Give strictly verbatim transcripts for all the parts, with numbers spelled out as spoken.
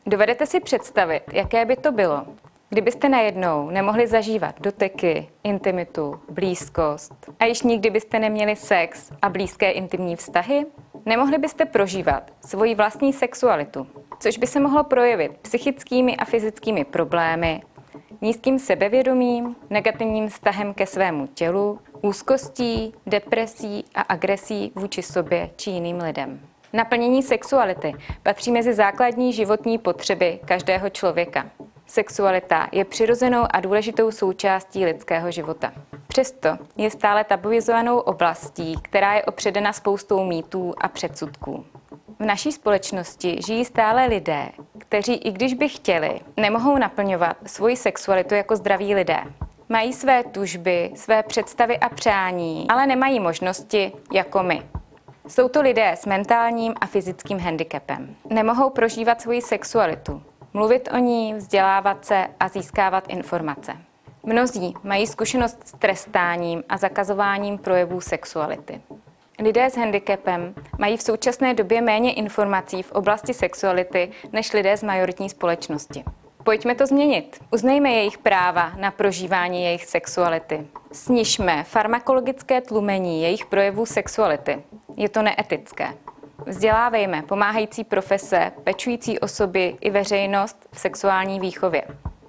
Dovedete si představit, jaké by to bylo, kdybyste najednou nemohli zažívat doteky, intimitu, blízkost a již nikdy byste neměli sex a blízké intimní vztahy? Nemohli byste prožívat svoji vlastní sexualitu, což by se mohlo projevit psychickými a fyzickými problémy, nízkým sebevědomím, negativním vztahem ke svému tělu, úzkostí, depresí a agresí vůči sobě či jiným lidem. Naplnění sexuality patří mezi základní životní potřeby každého člověka. Sexualita je přirozenou a důležitou součástí lidského života. Přesto je stále tabuizovanou oblastí, která je opředena spoustou mýtů a předsudků. V naší společnosti žijí stále lidé, kteří, i když by chtěli, nemohou naplňovat svoji sexualitu jako zdraví lidé. Mají své tužby, své představy a přání, ale nemají možnosti jako my. Jsou to lidé s mentálním a fyzickým handicapem. Nemohou prožívat svoji sexualitu, mluvit o ní, vzdělávat se a získávat informace. Mnozí mají zkušenost s trestáním a zakazováním projevů sexuality. Lidé s handicapem mají v současné době méně informací v oblasti sexuality než lidé z majoritní společnosti. Pojďme to změnit. Uznejme jejich práva na prožívání jejich sexuality. Snižme farmakologické tlumení jejich projevů sexuality. Je to neetické. Vzdělávejme pomáhající profese, pečující osoby i veřejnost v sexuální výchově.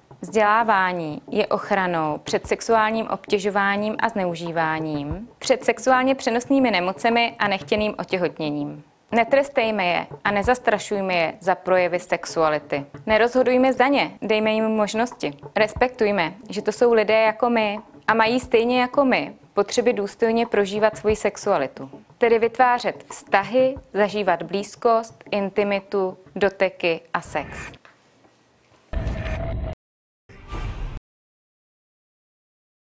Vzdělávání je ochranou před sexuálním obtěžováním a zneužíváním, před sexuálně přenosnými nemocemi a nechtěným otěhotněním. Netrestejme je a nezastrašujme je za projevy sexuality. Nerozhodujme za ně, dejme jim možnosti. Respektujme, že to jsou lidé jako my a mají stejně jako my potřeby důstojně prožívat svoji sexualitu. Tedy vytvářet vztahy, zažívat blízkost, intimitu, doteky a sex.